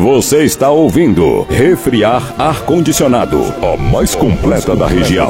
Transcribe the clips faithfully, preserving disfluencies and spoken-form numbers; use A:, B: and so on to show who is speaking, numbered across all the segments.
A: Você está ouvindo Refriar Ar-Condicionado, a mais completa da região.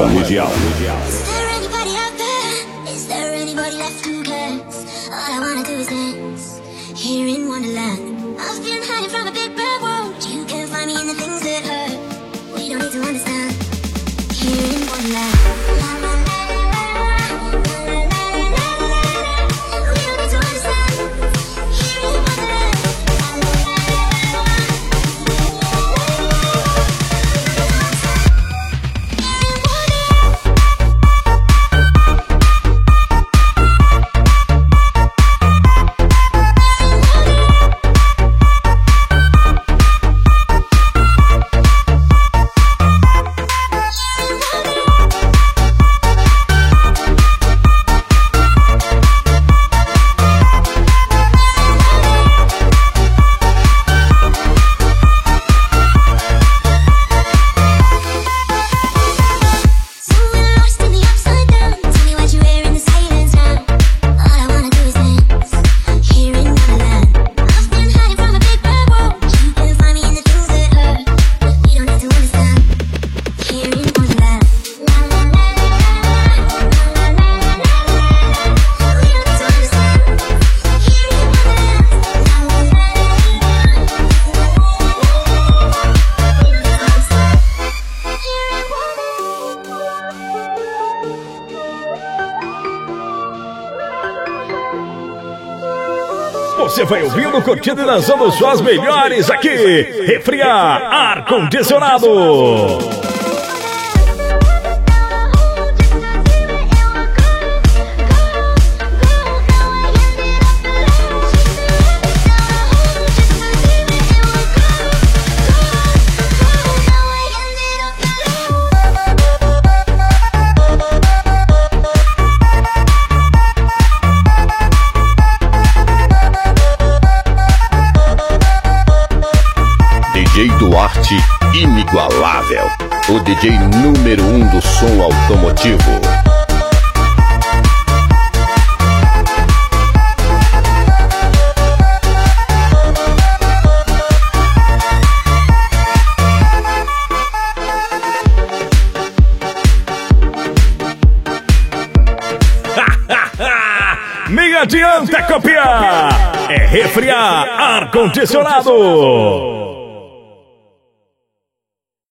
B: Você vai ouvindo, curtindo e dançando suas melhores aqui. Refriar Ar-Condicionado.
A: D J Duarte inigualável, o D J número um do som automotivo.
B: Nem adianta copiar, é Refriar Ar-Condicionado.